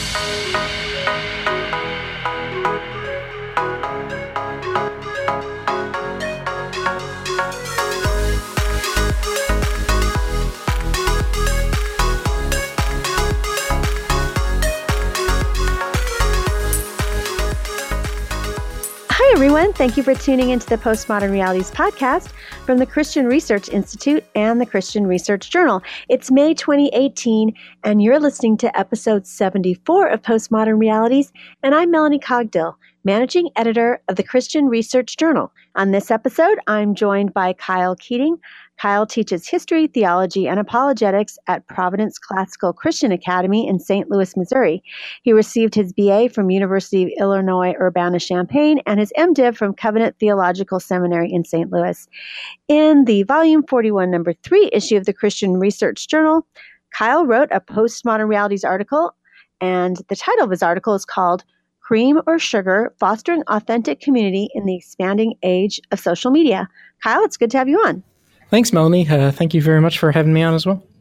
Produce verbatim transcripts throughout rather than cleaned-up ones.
Hi, everyone. Thank you for tuning into the Postmodern Realities podcast from the Christian Research Institute and the Christian Research Journal. It's May twenty eighteen, and you're listening to episode seventy-four of Postmodern Realities, and I'm Melanie Cogdill, managing editor of the Christian Research Journal. On this episode, I'm joined by Kyle Keating. Kyle teaches history, theology, and apologetics at Providence Classical Christian Academy in Saint Louis, Missouri. He received his B A from University of Illinois Urbana-Champaign and his MDiv from Covenant Theological Seminary in Saint Louis. In the volume forty-one, number three issue of the Christian Research Journal, Kyle wrote a Postmodern Realities article, and the title of his article is called Cream or Sugar, Fostering Authentic Community in the Expanding Age of Social Media. Kyle, it's good to have you on. Thanks, Melanie. Uh, thank you very much for having me on as well.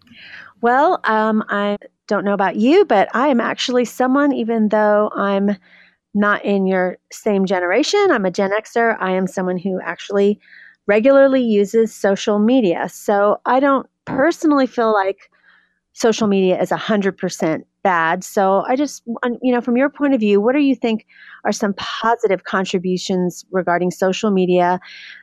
Well, um, I don't know about you, but I am actually someone, even though I'm not in your same generation, I'm a Gen Xer, I am someone who actually regularly uses social media. So I don't personally feel like social media is one hundred percent bad. So I just, you know, from your point of view, what do you think are some positive contributions regarding social media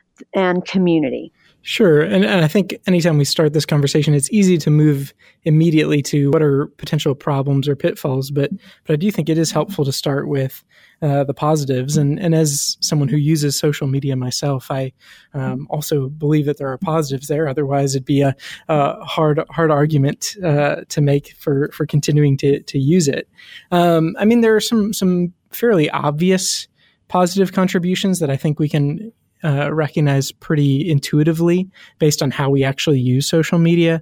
and community? Sure. And, and I think anytime we start this conversation, it's easy to move immediately to what are potential problems or pitfalls. But but I do think it is helpful to start with uh, the positives. And, and as someone who uses social media myself, I um, also believe that there are positives there. Otherwise, it'd be a, a hard hard argument uh, to make for, for continuing to, to use it. Um, I mean, there are some some fairly obvious positive contributions that I think we can Uh, recognize pretty intuitively based on how we actually use social media.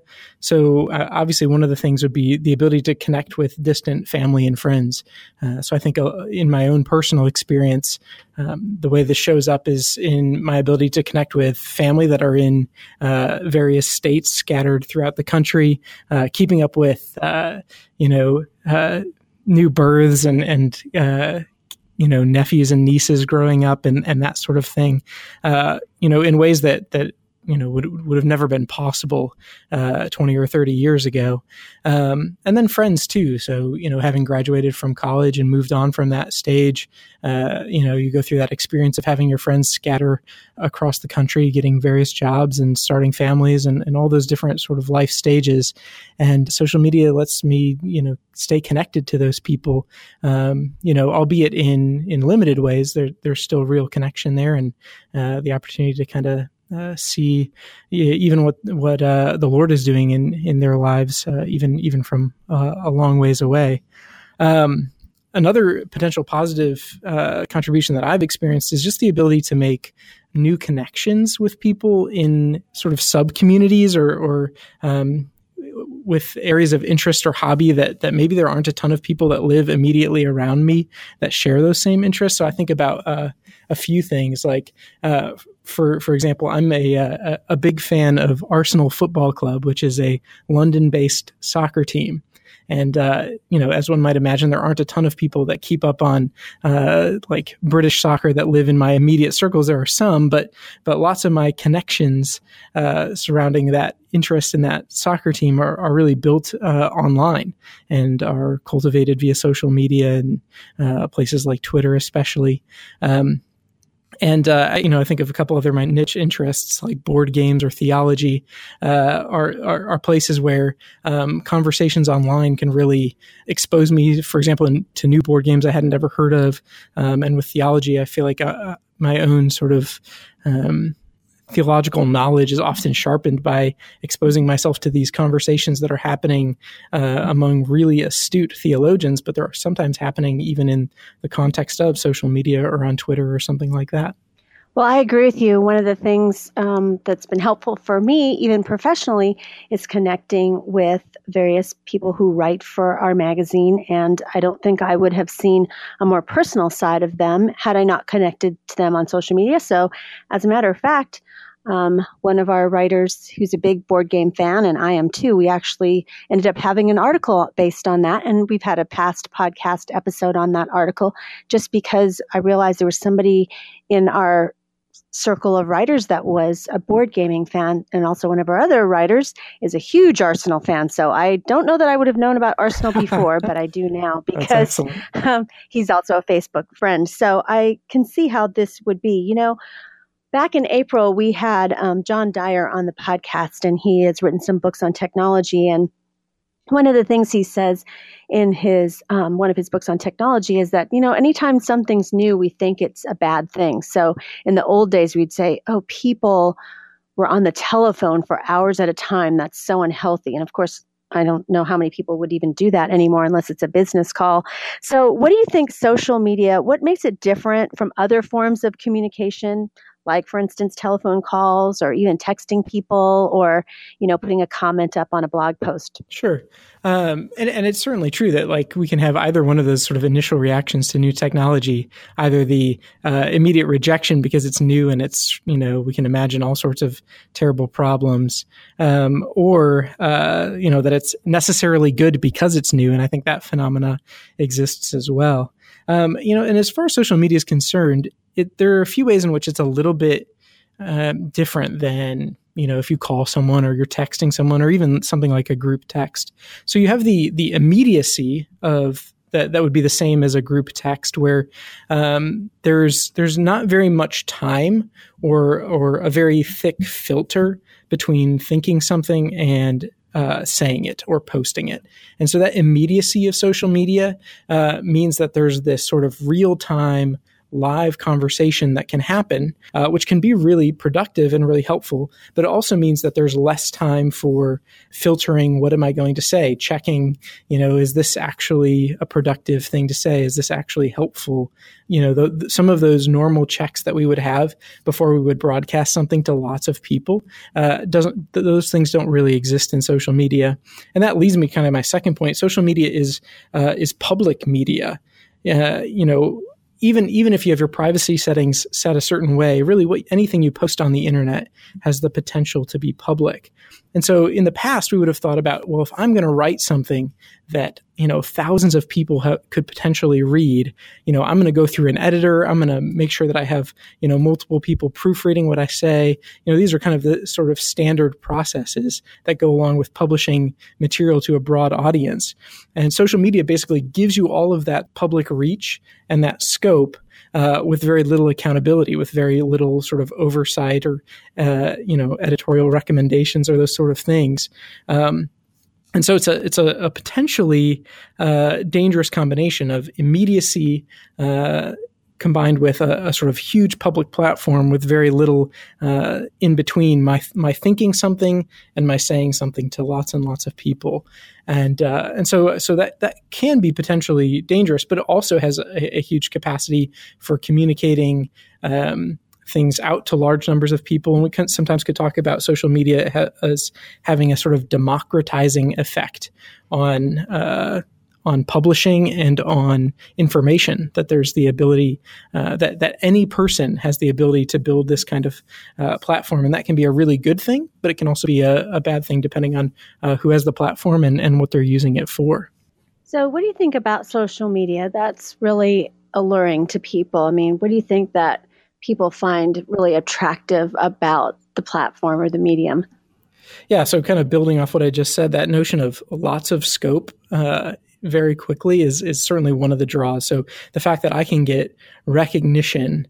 So uh, obviously one of the things would be the ability to connect with distant family and friends. Uh, so I think uh, in my own personal experience, um, the way this shows up is in my ability to connect with family that are in uh, various states scattered throughout the country, uh, keeping up with, uh, you know, uh, new births and, and, uh, you know, nephews and nieces growing up and, and that sort of thing, uh, you know, in ways that, that, you know, would, would have never been possible, uh, twenty or thirty years ago. Um, and then friends too. So, you know, having graduated from college and moved on from that stage, uh, you know, you go through that experience of having your friends scatter across the country, getting various jobs and starting families and, and all those different sort of life stages. And social media lets me, you know, stay connected to those people, um, you know, albeit in, in limited ways, there, there's still real connection there and, uh, the opportunity to kind of, Uh, see even what what uh, the Lord is doing in in their lives, uh, even even from uh, a long ways away. Um, another potential positive uh, contribution that I've experienced is just the ability to make new connections with people in sort of sub communities or, or um, with areas of interest or hobby that that maybe there aren't a ton of people that live immediately around me that share those same interests. So I think about uh, a few things like, uh, for for example, I'm a, a a big fan of Arsenal Football Club, which is a London-based soccer team. And, uh, you know, as one might imagine, there aren't a ton of people that keep up on, uh, like British soccer that live in my immediate circles. There are some, but, but lots of my connections, uh, surrounding that interest in that soccer team are, are really built, uh, online and are cultivated via social media and, uh, places like Twitter, especially. Um, And, uh, you know, I think of a couple other my niche interests like board games or theology, uh, are, are, are places where, um, conversations online can really expose me, for example, in, to new board games I hadn't ever heard of. Um, and with theology, I feel like, uh, my own sort of, um, theological knowledge is often sharpened by exposing myself to these conversations that are happening, uh, among really astute theologians, but they're sometimes happening even in the context of social media or on Twitter or something like that. Well, I agree with you. One of the things um, that's been helpful for me, even professionally, is connecting with various people who write for our magazine. And I don't think I would have seen a more personal side of them had I not connected to them on social media. So as a matter of fact, um, one of our writers who's a big board game fan, and I am too, we actually ended up having an article based on that. And we've had a past podcast episode on that article just because I realized there was somebody in our circle of writers that was a board gaming fan, and also one of our other writers is a huge Arsenal fan. So I don't know that I would have known about Arsenal before, but I do now because um, he's also a Facebook friend. So I can see how this would be. You know, back in April, we had um, John Dyer on the podcast, and he has written some books on technology. And one of the things he says in his um, one of his books on technology is that, you know, anytime something's new, we think it's a bad thing. So in the old days, we'd say, oh, people were on the telephone for hours at a time. That's so unhealthy. And of course, I don't know how many people would even do that anymore unless it's a business call. So what do you think social media, what makes it different from other forms of communication? Like, for instance, telephone calls or even texting people or, you know, putting a comment up on a blog post. Sure. Um, and, and it's certainly true that like we can have either one of those sort of initial reactions to new technology, either the uh, immediate rejection because it's new and it's, you know, we can imagine all sorts of terrible problems, um, or, uh, you know, that it's necessarily good because it's new. And I think that phenomena exists as well. Um, you know, and as far as social media is concerned, it, there are a few ways in which it's a little bit uh, different than, you know, if you call someone or you're texting someone or even something like a group text. So you have the the immediacy of that that would be the same as a group text where um, there's there's not very much time or or a very thick filter between thinking something and Uh, saying it or posting it. And so that immediacy of social media uh, means that there's this sort of real-time live conversation that can happen, uh, which can be really productive and really helpful, but it also means that there's less time for filtering, what am I going to say? Checking, you know, is this actually a productive thing to say? Is this actually helpful? You know, the, the, some of those normal checks that we would have before we would broadcast something to lots of people, uh, doesn't, th- those things don't really exist in social media. And that leads me kind of my second point. Social media is, uh, is public media. Uh, you know, Even even if you have your privacy settings set a certain way, really what, anything you post on the internet has the potential to be public. And so in the past, we would have thought about, well, if I'm going to write something that, you know, thousands of people ha- could potentially read, you know, I'm going to go through an editor. I'm going to make sure that I have, you know, multiple people proofreading what I say. You know, these are kind of the sort of standard processes that go along with publishing material to a broad audience. And social media basically gives you all of that public reach and that scope uh, with very little accountability, with very little sort of oversight or, uh, you know, editorial recommendations or those sort of things. Um, and so it's a it's a, a potentially uh, dangerous combination of immediacy uh, combined with a, a sort of huge public platform with very little uh, in between my my thinking something and my saying something to lots and lots of people. And uh, and so so that, that can be potentially dangerous, but it also has a, a huge capacity for communicating um, things out to large numbers of people. And we can, sometimes could talk about social media ha- as having a sort of democratizing effect on uh, on publishing and on information, that there's the ability uh, that, that any person has the ability to build this kind of uh, platform. And that can be a really good thing, but it can also be a, a bad thing depending on uh, who has the platform and, and what they're using it for. So what do you think about social media that's really alluring to people? I mean, what do you think that people find really attractive about the platform or the medium? Yeah, so kind of building off what I just said, that notion of lots of scope uh, very quickly is is certainly one of the draws. So the fact that I can get recognition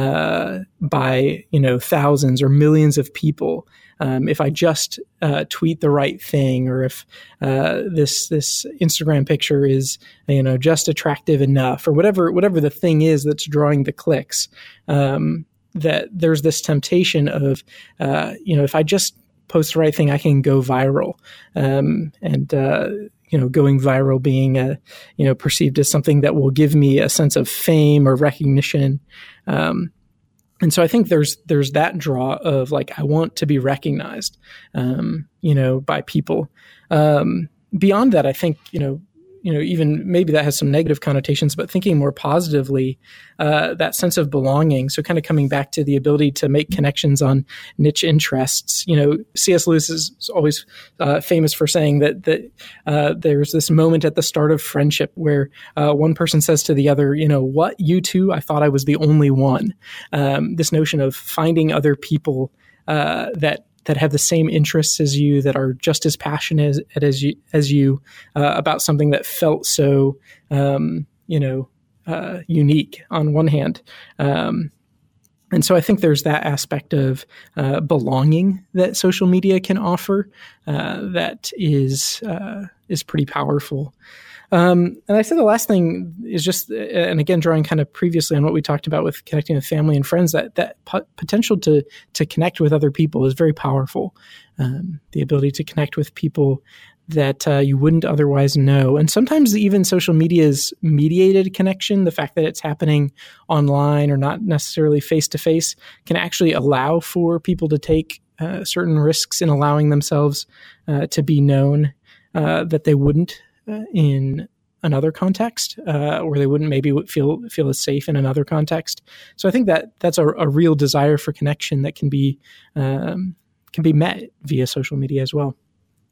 uh, by, you know, thousands or millions of people um, if I just uh, tweet the right thing, or if uh, this this Instagram picture is, you know, just attractive enough, or whatever whatever the thing is that's drawing the clicks, um, that there's this temptation of, uh, you know, if I just post the right thing, I can go viral. Um, and, uh, you know, going viral being, a, you know, perceived as something that will give me a sense of fame or recognition. Um, and so I think there's, there's that draw of like, I want to be recognized, um, you know, by people. Um, beyond that, I think, you know, you know, even maybe that has some negative connotations, but thinking more positively, uh, that sense of belonging. So kind of coming back to the ability to make connections on niche interests. You know, C S. Lewis is always uh, famous for saying that that uh, there's this moment at the start of friendship where uh, one person says to the other, you know, what, you too? I thought I was the only one. Um, this notion of finding other people uh, that that have the same interests as you, that are just as passionate as, as you, as you uh, about something that felt so, um, you know, uh, unique on one hand. Um, and so I think there's that aspect of uh, belonging that social media can offer uh, that is uh, is pretty powerful. Um, and I said the last thing is just, and again, drawing kind of previously on what we talked about with connecting with family and friends, that that po- potential to to connect with other people is very powerful. Um, the ability to connect with people that uh, you wouldn't otherwise know. And sometimes even social media's mediated connection, the fact that it's happening online or not necessarily face-to-face, can actually allow for people to take uh, certain risks in allowing themselves uh, to be known uh, that they wouldn't in another context, uh, or they wouldn't maybe feel feel as safe in another context. So I think that that's a, a real desire for connection that can be um, can be met via social media as well.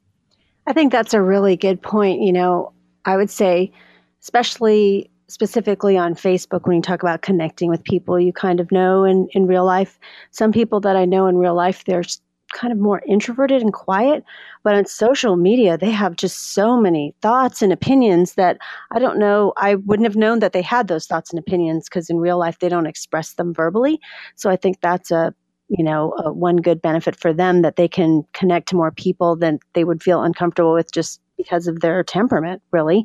I think that's a really good point. You know, I would say, especially specifically on Facebook, when you talk about connecting with people you kind of know in, in real life, some people that I know in real life, they're kind of more introverted and quiet, but on social media, they have just so many thoughts and opinions that I don't know, I wouldn't have known that they had those thoughts and opinions, because in real life, they don't express them verbally. So I think that's a, you know, a one good benefit for them, that they can connect to more people than they would feel uncomfortable with just because of their temperament, really.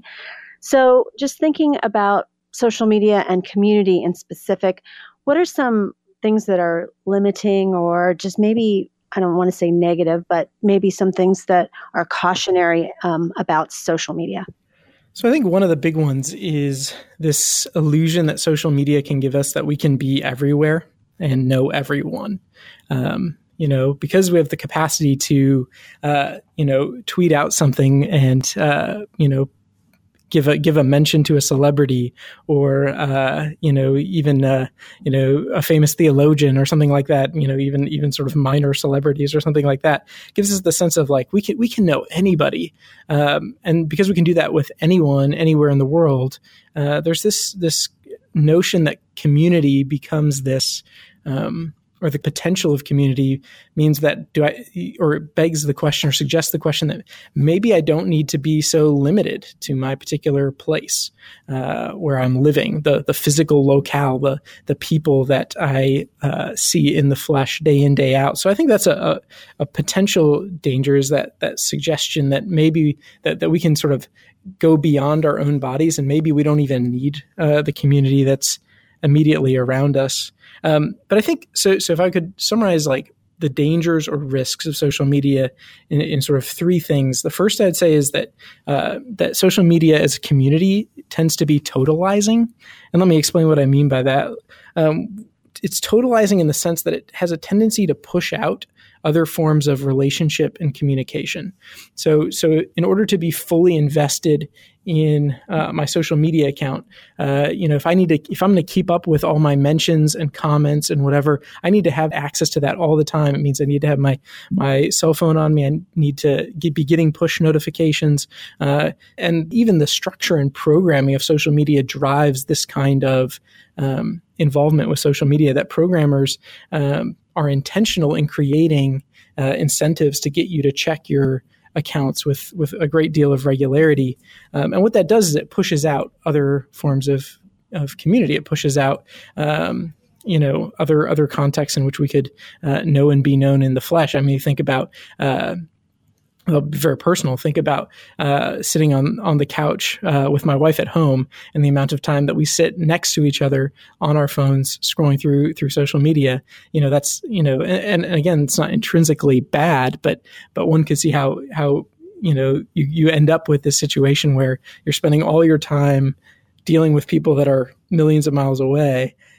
So just thinking about social media and community in specific, what are some things that are limiting, or just maybe, I don't want to say negative, but maybe some things that are cautionary um, about social media? So I think one of the big ones is this illusion that social media can give us that we can be everywhere and know everyone. Um, you know, because we have the capacity to, uh, you know, tweet out something and, uh, you know, give a give a mention to a celebrity, or uh, you know, even uh, you know, a famous theologian or something like that. You know, even even sort of minor celebrities or something like that gives us the sense of like we can we can know anybody, um, and because we can do that with anyone anywhere in the world, uh, there's this this notion that community becomes this. Um, or the potential of community means that do I, or it begs the question or suggests the question that maybe I don't need to be so limited to my particular place uh, where I'm living, the the physical locale, the the people that I uh, see in the flesh day in, day out. So I think that's a, a, a potential danger, is that that suggestion that maybe that, that we can sort of go beyond our own bodies, and maybe we don't even need uh, the community that's immediately around us. Um, but I think, so So if I could summarize like the dangers or risks of social media in, in sort of three things. The first I'd say is that uh, that social media as a community tends to be totalizing. And let me explain what I mean by that. Um, it's totalizing in the sense that it has a tendency to push out other forms of relationship and communication. So, so in order to be fully invested in uh, my social media account, uh, you know, if I need to, if I'm going to keep up with all my mentions and comments and whatever, I need to have access to that all the time. It means I need to have my my cell phone on me. I need to get, be getting push notifications, uh, and even the structure and programming of social media drives this kind of um, involvement with social media. That programmers um, are intentional in creating uh, incentives to get you to check your accounts with, with a great deal of regularity. Um, and what that does is it pushes out other forms of, of community. It pushes out, um, you know, other, other contexts in which we could uh, know and be known in the flesh. I mean, think about, uh, well, very personal. Think about uh, sitting on, on the couch uh, with my wife at home, and the amount of time that we sit next to each other on our phones, scrolling through through social media. You know, that's you know, and, and again, it's not intrinsically bad, but but one could see how how you know you, you end up with this situation where you're spending all your time dealing with people that are millions of miles away,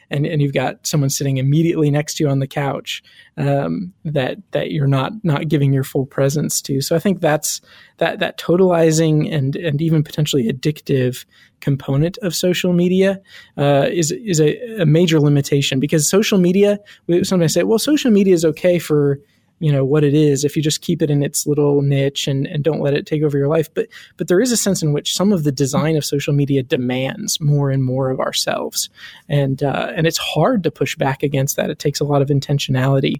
and, and you've got someone sitting immediately next to you on the couch um, that that you're not not giving your full presence to. So I think that's that that totalizing and and even potentially addictive component of social media uh, is is a, a major limitation, because social media, we sometimes say, well, social media is okay for, you know, what it is if you just keep it in its little niche and, and don't let it take over your life. But but there is a sense in which some of the design of social media demands more and more of ourselves. And uh, and it's hard to push back against that. It takes a lot of intentionality.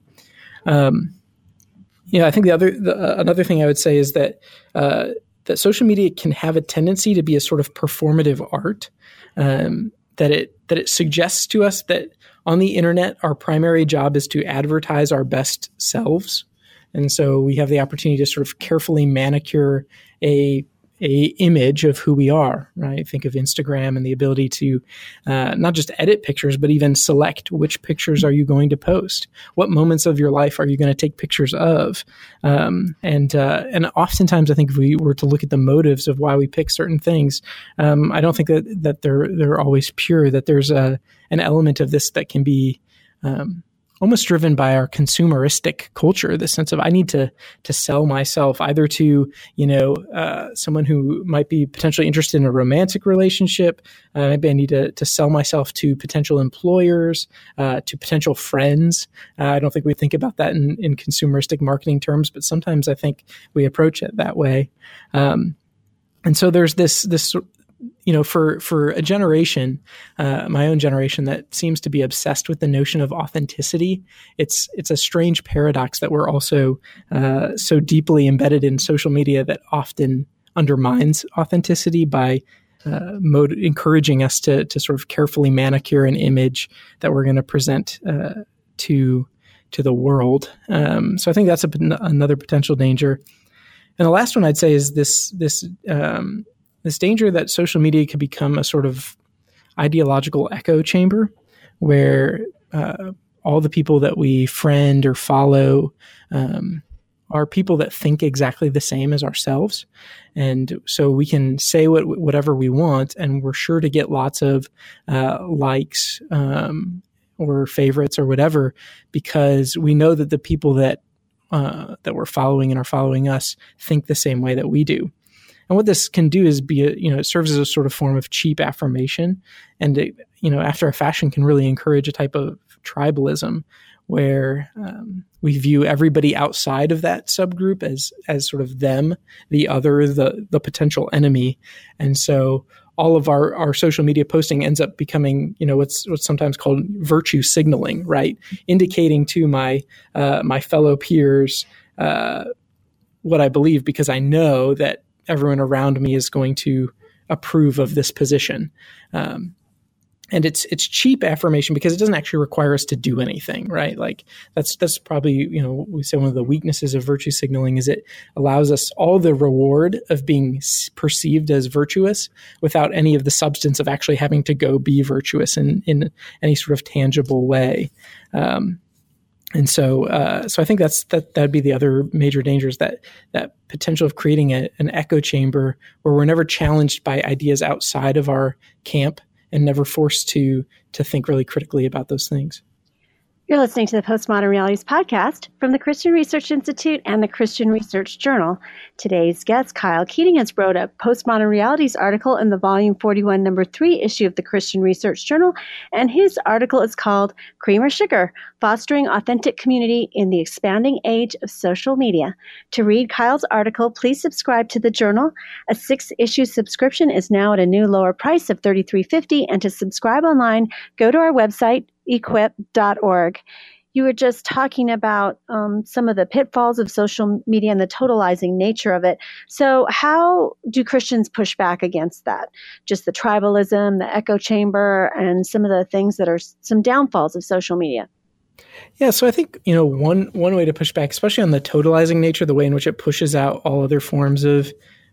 Um, yeah, I think the other the, uh, another thing I would say is that uh, that social media can have a tendency to be a sort of performative art, um, that it that it suggests to us that on the internet, our primary job is to advertise our best selves. And so we have the opportunity to sort of carefully manicure a a image of who we are, right? Think of Instagram and the ability to uh, not just edit pictures, but even select which pictures are you going to post? What moments of your life are you going to take pictures of? Um, and uh, and oftentimes, I think if we were to look at the motives of why we pick certain things, um, I don't think that that they're they're always pure. That there's a an element of this that can be um, almost driven by our consumeristic culture, the sense of I need to to sell myself either to, you know, uh, someone who might be potentially interested in a romantic relationship. Uh, maybe I need to, to sell myself to potential employers, uh, to potential friends. Uh, I don't think we think about that in, in consumeristic marketing terms, but sometimes I think we approach it that way. Um, and so there's this this you know, for, for a generation, uh, my own generation, that seems to be obsessed with the notion of authenticity. It's, it's a strange paradox that we're also, uh, so deeply embedded in social media that often undermines authenticity by, uh, mode, encouraging us to, to sort of carefully manicure an image that we're going to present, uh, to, to the world. Um, so I think that's a, another potential danger. And the last one I'd say is this, this, um, this danger that social media could become a sort of ideological echo chamber where uh, all the people that we friend or follow um, are people that think exactly the same as ourselves. And so we can say what, whatever we want, and we're sure to get lots of uh, likes um, or favorites or whatever, because we know that the people that uh, that we're following and are following us think the same way that we do. And what this can do is be, a, you know, it serves as a sort of form of cheap affirmation. And, it, you know, after a fashion can really encourage a type of tribalism where um, we view everybody outside of that subgroup as, as sort of them, the other, the, the potential enemy. And so all of our, our social media posting ends up becoming, you know, what's, what's sometimes called virtue signaling, right? Indicating to my, uh, my fellow peers uh, what I believe, because I know that everyone around me is going to approve of this position. Um, and it's it's cheap affirmation because it doesn't actually require us to do anything, right? Like that's that's probably, you know, we say one of the weaknesses of virtue signaling is it allows us all the reward of being perceived as virtuous without any of the substance of actually having to go be virtuous in, in any sort of tangible way. Um, And so, uh, so I think that's that. That'd be the other major danger, is that that potential of creating a, an echo chamber where we're never challenged by ideas outside of our camp and never forced to to think really critically about those things. You're listening to the Postmodern Realities podcast from the Christian Research Institute and the Christian Research Journal. Today's guest, Kyle Keating, has wrote a Postmodern Realities article in the volume forty-one, number three issue of the Christian Research Journal, and his article is called Cream or Sugar: Fostering Authentic Community in the Expanding Age of Social Media. To read Kyle's article, please subscribe to the journal. A six-issue subscription is now at a new lower price of thirty-three fifty, and to subscribe online, go to our website, equip dot org. You were just talking about um, some of the pitfalls of social media and the totalizing nature of it. So how do Christians push back against that? Just the tribalism, the echo chamber, and some of the things that are some downfalls of social media. Yeah, so I think, you know, one one way to push back, especially on the totalizing nature, the way in which it pushes out all other forms of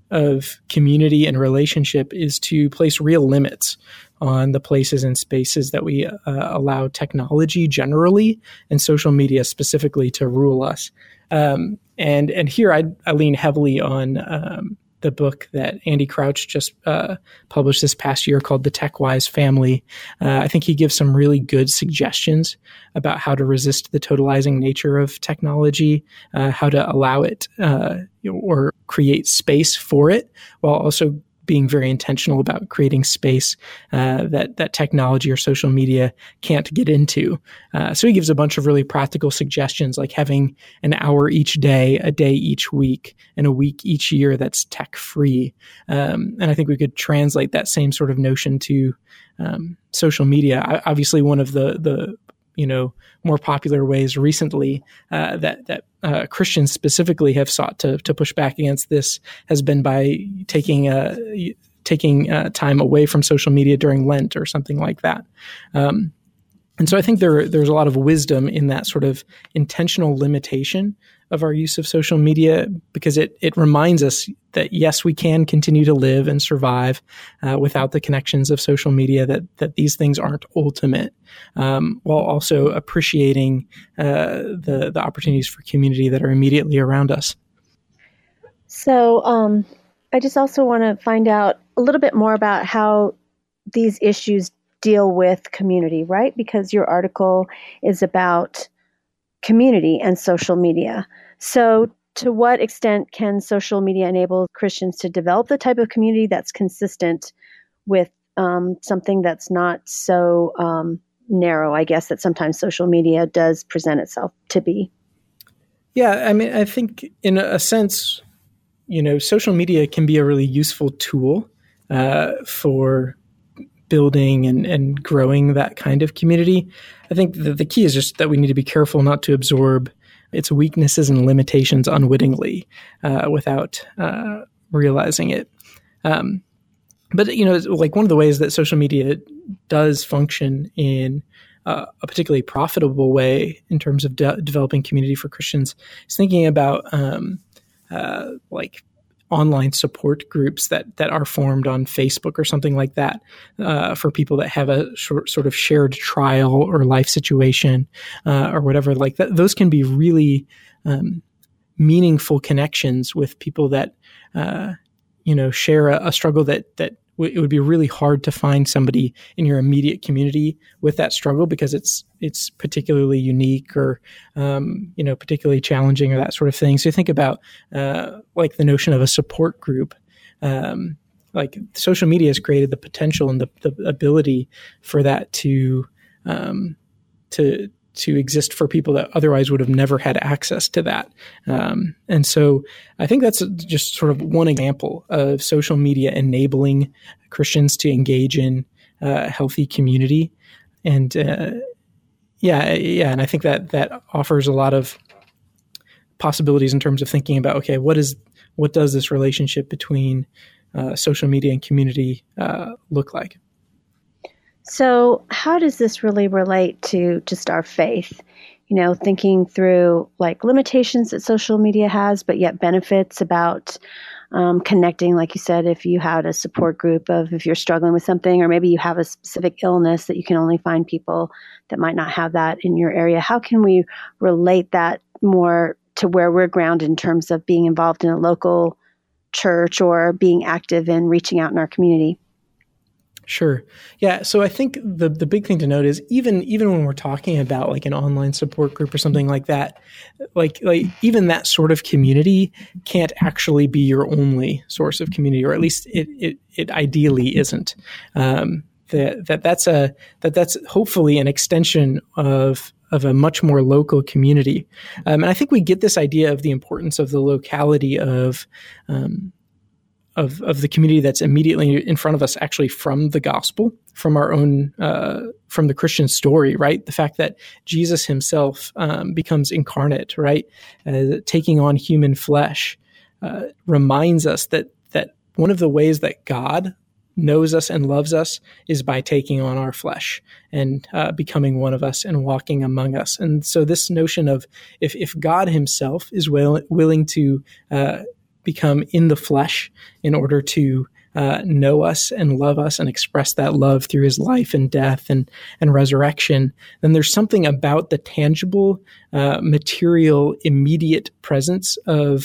of community and relationship, is to place real limits on the places and spaces that we uh, allow technology generally and social media specifically to rule us. Um, and and here I, I lean heavily on um, the book that Andy Crouch just uh, published this past year called The TechWise Family. Uh, I think he gives some really good suggestions about how to resist the totalizing nature of technology, uh, how to allow it uh, or create space for it, while also being very intentional about creating space uh, that that technology or social media can't get into. Uh, so he gives a bunch of really practical suggestions, like having an hour each day, a day each week, and a week each year that's tech-free. Um, and I think we could translate that same sort of notion to um, social media. I, obviously, one of the the you know more popular ways recently uh, that that uh, Christians specifically have sought to to push back against this has been by taking uh, taking uh, time away from social media during Lent or something like that. Um, and so I think there there's a lot of wisdom in that sort of intentional limitation of our use of social media, because it it reminds us that, yes, we can continue to live and survive uh, without the connections of social media, that that these things aren't ultimate, um, while also appreciating uh, the, the opportunities for community that are immediately around us. So um, I just also want to find out a little bit more about how these issues deal with community, right? Because your article is about community and social media. So to what extent can social media enable Christians to develop the type of community that's consistent with um, something that's not so um, narrow, I guess, that sometimes social media does present itself to be? Yeah, I mean, I think in a sense, you know, social media can be a really useful tool uh, for building and, and growing that kind of community. I think the, the key is just that we need to be careful not to absorb its weaknesses and limitations unwittingly uh, without uh, realizing it. Um, but, you know, like one of the ways that social media does function in uh, a particularly profitable way in terms of de- developing community for Christians is thinking about um, uh, like online support groups that that are formed on Facebook or something like that uh, for people that have a short, sort of shared trial or life situation uh, or whatever like that. Those can be really um, meaningful connections with people that uh, you know share a, a struggle that that w- it would be really hard to find somebody in your immediate community with that struggle, because it's it's particularly unique or um, you know particularly challenging or that sort of thing. So think about uh, like the notion of a support group. Um, like social media has created the potential and the, the ability for that to um, to to exist for people that otherwise would have never had access to that. Um, and so I think that's just sort of one example of social media enabling Christians to engage in uh, healthy community. And uh, yeah, yeah, and I think that that offers a lot of possibilities in terms of thinking about, okay, what is what does this relationship between uh, social media and community uh, look like? So how does this really relate to just our faith? You know, thinking through like limitations that social media has, but yet benefits about um, connecting, like you said, if you had a support group of, if you're struggling with something, or maybe you have a specific illness that you can only find people that might not have that in your area. How can we relate that more to where we're grounded in terms of being involved in a local church or being active in reaching out in our community? Sure. Yeah. So I think the the big thing to note is even even when we're talking about like an online support group or something like that, like like even that sort of community can't actually be your only source of community, or at least it it, it ideally isn't. Um, that that that's a that that's hopefully an extension of of a much more local community, um, and I think we get this idea of the importance of the locality of. Um, Of, of the community that's immediately in front of us, actually from the gospel, from our own, uh, from the Christian story, right? The fact that Jesus himself um, becomes incarnate, right? Uh, taking on human flesh uh, reminds us that that one of the ways that God knows us and loves us is by taking on our flesh and uh, becoming one of us and walking among us. And so this notion of if, if God himself is will, willing to uh, become in the flesh in order to uh, know us and love us and express that love through his life and death and, and resurrection, then there's something about the tangible, uh, material, immediate presence of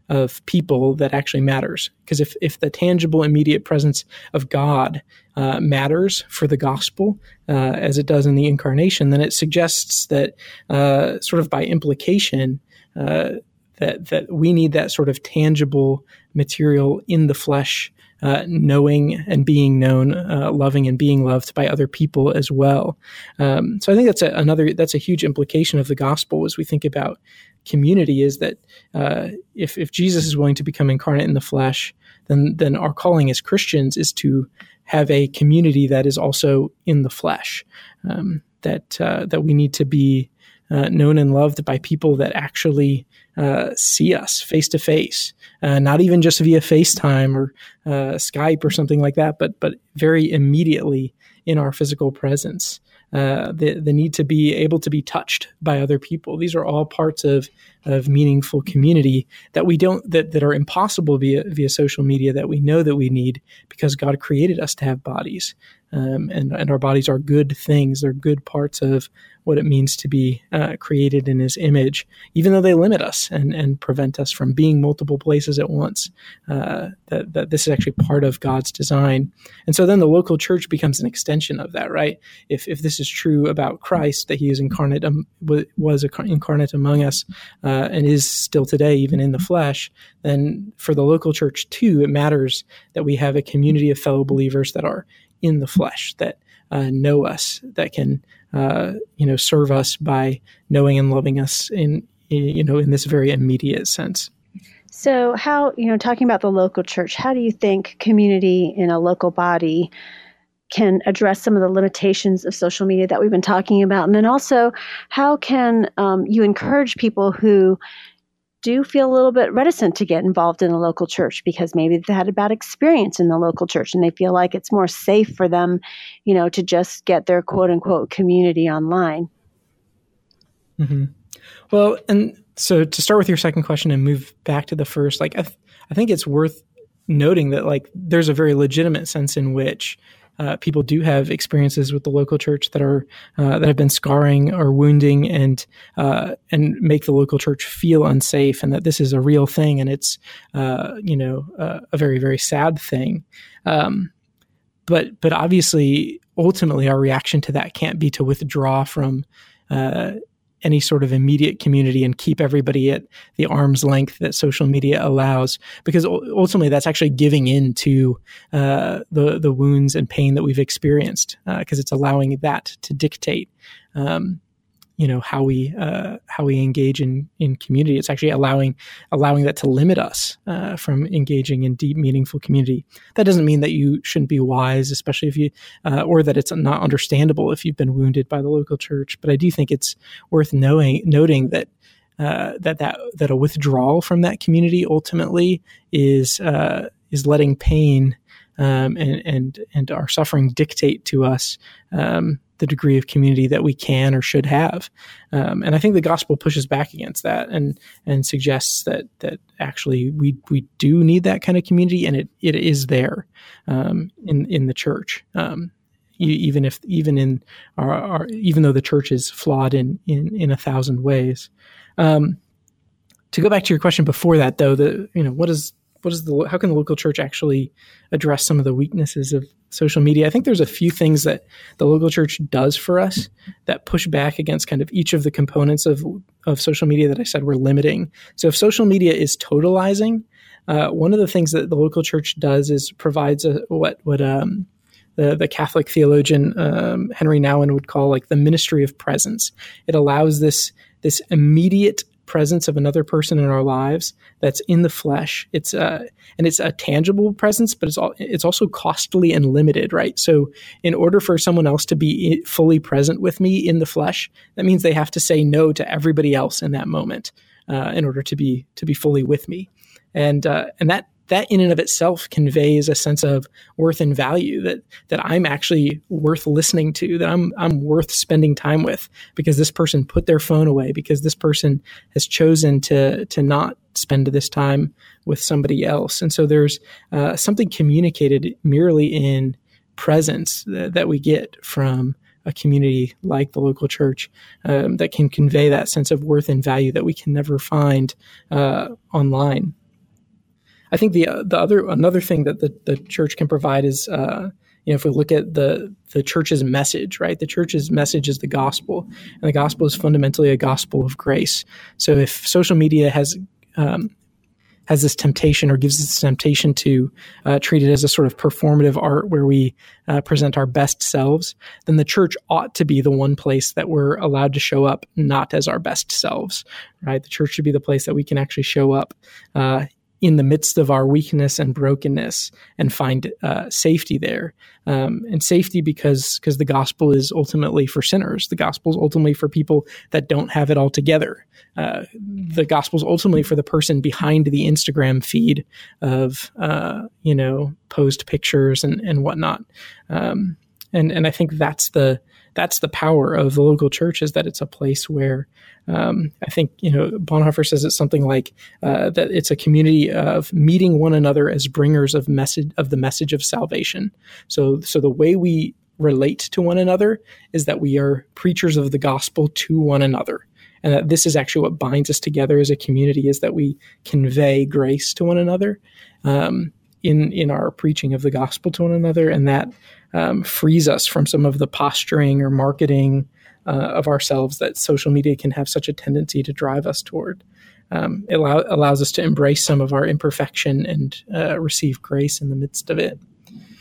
of people that actually matters. Because if, if the tangible, immediate presence of God uh, matters for the gospel, uh, as it does in the incarnation, then it suggests that uh, sort of by implication, uh, that that we need that sort of tangible material in the flesh, uh, knowing and being known, uh, loving and being loved by other people as well. Um, so I think that's a, another that's a huge implication of the gospel as we think about community, is that uh, if if Jesus is willing to become incarnate in the flesh, then then our calling as Christians is to have a community that is also in the flesh. Um, that uh, that we need to be uh, known and loved by people that actually uh, see us face to face, uh, not even just via FaceTime or uh, Skype or something like that, but but very immediately in our physical presence. Uh, the the need to be able to be touched by other people. These are all parts of of meaningful community that we don't that, that are impossible via via social media, that we know that we need because God created us to have bodies, um, and and our bodies are good things. They're good parts of what it means to be uh, created in His image, even though they limit us and and prevent us from being multiple places at once. Uh, that that this is actually part of God's design, and so then the local church becomes an extension of that, right? If if this is true about Christ, that He is incarnate, um, was incarnate among us, uh, and is still today, even in the flesh, then for the local church too, it matters that we have a community of fellow believers that are in the flesh, that uh, know us, that can uh, you know serve us by knowing and loving us in you know in this very immediate sense. So, how you know talking about the local church, how do you think community in a local body can address some of the limitations of social media that we've been talking about? And then also, how can um, you encourage people who do feel a little bit reticent to get involved in a local church because maybe they had a bad experience in the local church and they feel like it's more safe for them, you know, to just get their quote unquote community online? Mm-hmm. Well, and so to start with your second question and move back to the first, like I, th- I think it's worth noting that like there's a very legitimate sense in which Uh, people do have experiences with the local church that are uh, that have been scarring or wounding, and uh, and make the local church feel unsafe, and that this is a real thing, and it's uh, you know uh, a very very sad thing. Um, but but obviously, ultimately, our reaction to that can't be to withdraw from uh, any sort of immediate community and keep everybody at the arm's length that social media allows, because ultimately that's actually giving in to uh, the the wounds and pain that we've experienced, because uh, it's allowing that to dictate, um, you know, how we uh, how we engage in in community. It's actually allowing allowing that to limit us uh, from engaging in deep, meaningful community. That doesn't mean that you shouldn't be wise, especially if you, uh, or that it's not understandable if you've been wounded by the local church. But I do think it's worth knowing noting that uh, that that that a withdrawal from that community ultimately is uh, is letting pain um, and and and our suffering dictate to us Um, the degree of community that we can or should have. Um, and I think the gospel pushes back against that and and suggests that that actually we we do need that kind of community, and it it is there um, in in the church. Um, even if even in our, our even though the church is flawed in in, in a thousand ways. Um, to go back to your question before that, though, the you know what is what is the how can the local church actually address some of the weaknesses of social media? I think there's a few things that the local church does for us that push back against kind of each of the components of of social media that I said were limiting. So if social media is totalizing, uh, one of the things that the local church does is provides a, what what um, the the Catholic theologian um, Henry Nouwen would call like the ministry of presence. It allows this this immediate presence of another person in our lives that's in the flesh. It's uh, and it's a tangible presence, but it's all, it's also costly and limited, right? So in order for someone else to be fully present with me in the flesh, that means they have to say no to everybody else in that moment uh, in order to be to be fully with me, and uh, and that. That in and of itself conveys a sense of worth and value, that that I'm actually worth listening to, that I'm I'm worth spending time with, because this person put their phone away, because this person has chosen to to not spend this time with somebody else. And so there's uh, something communicated merely in presence that, that we get from a community like the local church um, that can convey that sense of worth and value that we can never find uh, online. I think the uh, the other another thing that the, the church can provide is, uh, you know, if we look at the the church's message, right? The church's message is the gospel, and the gospel is fundamentally a gospel of grace. So if social media has um, has this temptation or gives this temptation to uh, treat it as a sort of performative art where we uh, present our best selves, then the church ought to be the one place that we're allowed to show up not as our best selves, right? The church should be the place that we can actually show up uh, in the midst of our weakness and brokenness and find uh, safety there. Um, and safety because because the gospel is ultimately for sinners. The gospel is ultimately for people that don't have it all together. Uh, the gospel is ultimately for the person behind the Instagram feed of, uh, you know, posed pictures and, and whatnot. Um, and, and I think that's the that's the power of the local church, is that it's a place where um, I think, you know, Bonhoeffer says it's something like uh, that it's a community of meeting one another as bringers of message of the message of salvation. So, so the way we relate to one another is that we are preachers of the gospel to one another. And that this is actually what binds us together as a community, is that we convey grace to one another um, in in our preaching of the gospel to one another, and that um, frees us from some of the posturing or marketing uh, of ourselves that social media can have such a tendency to drive us toward. Um, it allow, allows us to embrace some of our imperfection and uh, receive grace in the midst of it.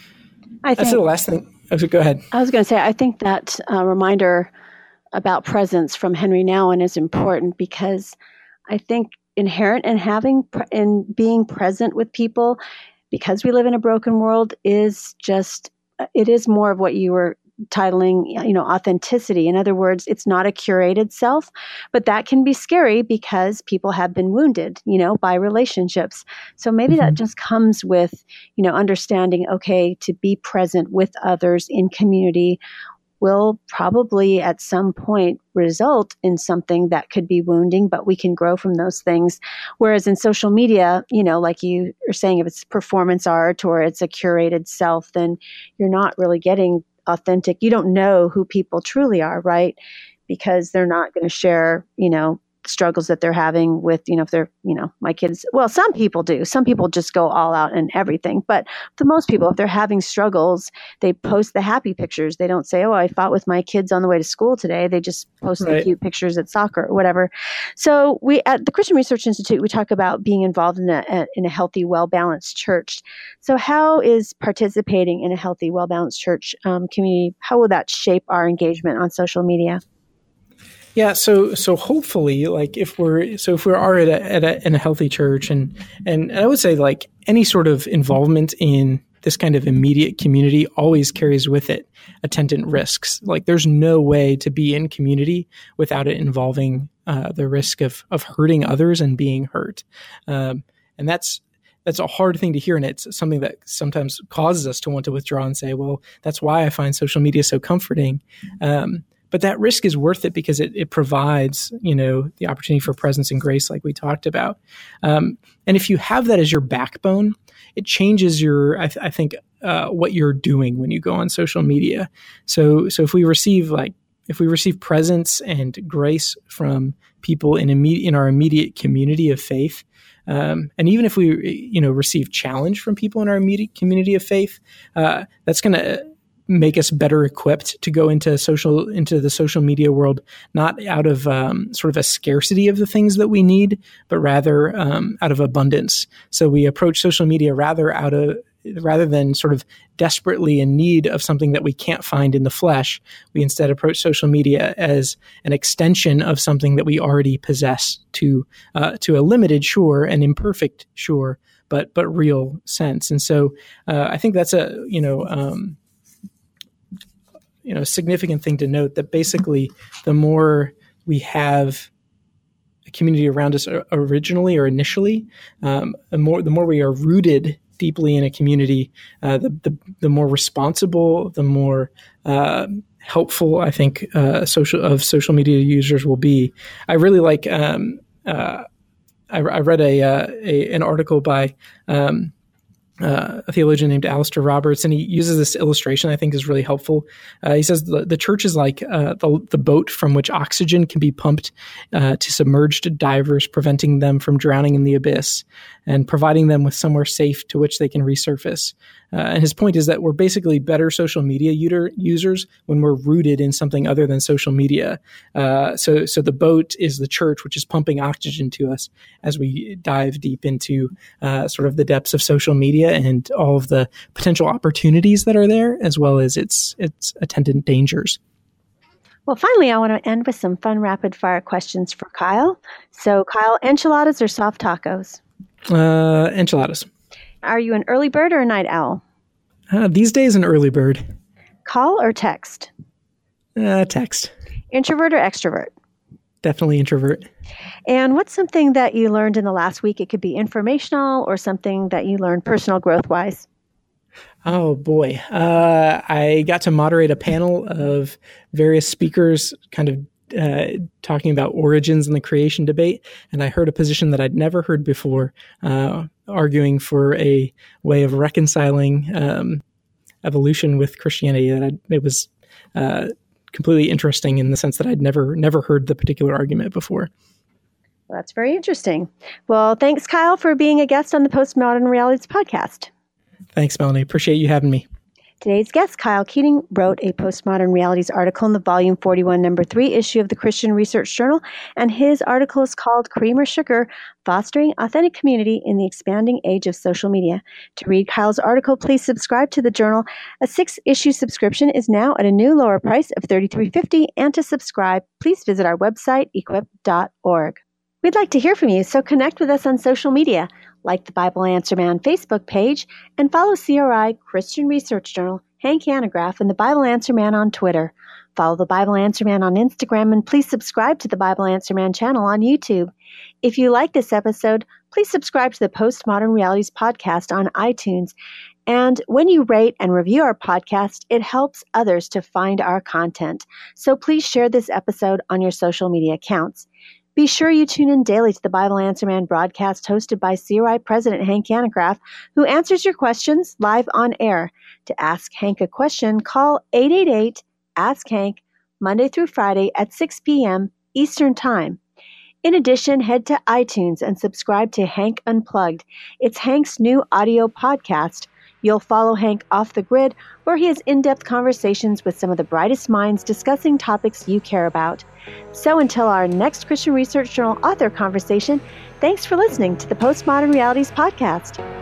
I think, That's the last thing. Oh, go ahead. I was going to say, I think that uh, reminder about presence from Henry Nouwen is important, because I think inherent in having in being present with people, because we live in a broken world, is just it is more of what you were titling, you know, authenticity. In other words, it's not a curated self, but that can be scary because people have been wounded, you know, by relationships. So maybe mm-hmm. that just comes with, you know, understanding, okay, to be present with others in community will probably at some point result in something that could be wounding, but we can grow from those things. Whereas in social media, you know, like you are saying, if it's performance art or it's a curated self, then you're not really getting authentic. You don't know who people truly are, right? Because they're not going to share, you know, struggles that they're having with, you know, if they're, you know, my kids, well, some people do. Some people just go all out and everything. But for most people, if they're having struggles, they post the happy pictures. They don't say, oh, I fought with my kids on the way to school today. They just post right. the cute pictures at soccer or whatever. So we, at the Christian Research Institute, we talk about being involved in a, in a healthy, well-balanced church. So how is participating in a healthy, well-balanced church um, community, how will that shape our engagement on social media? Yeah, so so hopefully, like if we're so if we are at a, at a in a healthy church, and and I would say like any sort of involvement in this kind of immediate community always carries with it attendant risks. Like there's no way to be in community without it involving uh, the risk of of hurting others and being hurt, um, and that's. That's a hard thing to hear, and it's something that sometimes causes us to want to withdraw and say, well, that's why I find social media so comforting. Um, but that risk is worth it because it, it provides, you know, the opportunity for presence and grace like we talked about. Um, and if you have that as your backbone, it changes your, I, th- I think, uh, what you're doing when you go on social media. So, so if we receive like, if we receive presence and grace from people in imme- in our immediate community of faith, Um, and even if we, you know, receive challenge from people in our immediate community of faith, uh, that's going to make us better equipped to go into social, into the social media world, not out of um, sort of a scarcity of the things that we need, but rather um, out of abundance. So we approach social media rather out of, rather than sort of desperately in need of something that we can't find in the flesh, we instead approach social media as an extension of something that we already possess to uh, to a limited, sure, and imperfect, sure, but but real sense. And so uh, I think that's a you know um, you know significant thing to note, that basically the more we have a community around us originally or initially, um, the more the more we are rooted deeply in a community, uh, the, the the more responsible, the more uh, helpful I think uh, social of social media users will be. I really like. Um, uh, I, I read a, uh, a an article by um, uh, a theologian named Alistair Roberts, and he uses this illustration I think is really helpful. Uh, he says the, the church is like uh, the, the boat from which oxygen can be pumped uh, to submerged divers, preventing them from drowning in the abyss and providing them with somewhere safe to which they can resurface. Uh, and his point is that we're basically better social media user, users when we're rooted in something other than social media. Uh, so, so the boat is the church, which is pumping oxygen to us as we dive deep into uh, sort of the depths of social media and all of the potential opportunities that are there, as well as its its attendant dangers. Well, finally, I want to end with some fun rapid fire questions for Kyle. So, Kyle, enchiladas or soft tacos? Uh, enchiladas. Are you an early bird or a night owl? Uh, these days, an early bird. Call or text? Uh, text. Introvert or extrovert? Definitely introvert. And what's something that you learned in the last week? It could be informational or something that you learned personal growth-wise. Oh, boy. Uh, I got to moderate a panel of various speakers kind of uh, talking about origins in the creation debate, and I heard a position that I'd never heard before, uh, arguing for a way of reconciling um, evolution with Christianity. That I, it was uh, completely interesting in the sense that I'd never never heard the particular argument before. Well, that's very interesting. Well, thanks, Kyle, for being a guest on the Postmodern Realities podcast. Thanks, Melanie. Appreciate you having me. Today's guest, Kyle Keating, wrote a Postmodern Realities article in the Volume forty-one, Number three issue of the Christian Research Journal, and his article is called Cream or Sugar, Fostering Authentic Community in the Expanding Age of Social Media. To read Kyle's article, please subscribe to the journal. A six-issue subscription is now at a new lower price of thirty-three dollars and fifty cents, and to subscribe, please visit our website, equip dot org. We'd like to hear from you, so connect with us on social media. Like the Bible Answer Man Facebook page, and follow C R I, Christian Research Journal, Hank Hanegraaff, and the Bible Answer Man on Twitter. Follow the Bible Answer Man on Instagram, and please subscribe to the Bible Answer Man channel on YouTube. If you like this episode, please subscribe to the Postmodern Realities podcast on iTunes. And when you rate and review our podcast, it helps others to find our content. So please share this episode on your social media accounts. Be sure you tune in daily to the Bible Answer Man broadcast hosted by C R I President Hank Hanegraaff, who answers your questions live on air. To ask Hank a question, call eight eight eight, ask Hank, Monday through Friday at six p.m. Eastern Time. In addition, head to iTunes and subscribe to Hank Unplugged. It's Hank's new audio podcast. You'll follow Hank off the grid, where he has in-depth conversations with some of the brightest minds discussing topics you care about. So until our next Christian Research Journal author conversation, thanks for listening to the Postmodern Realities podcast.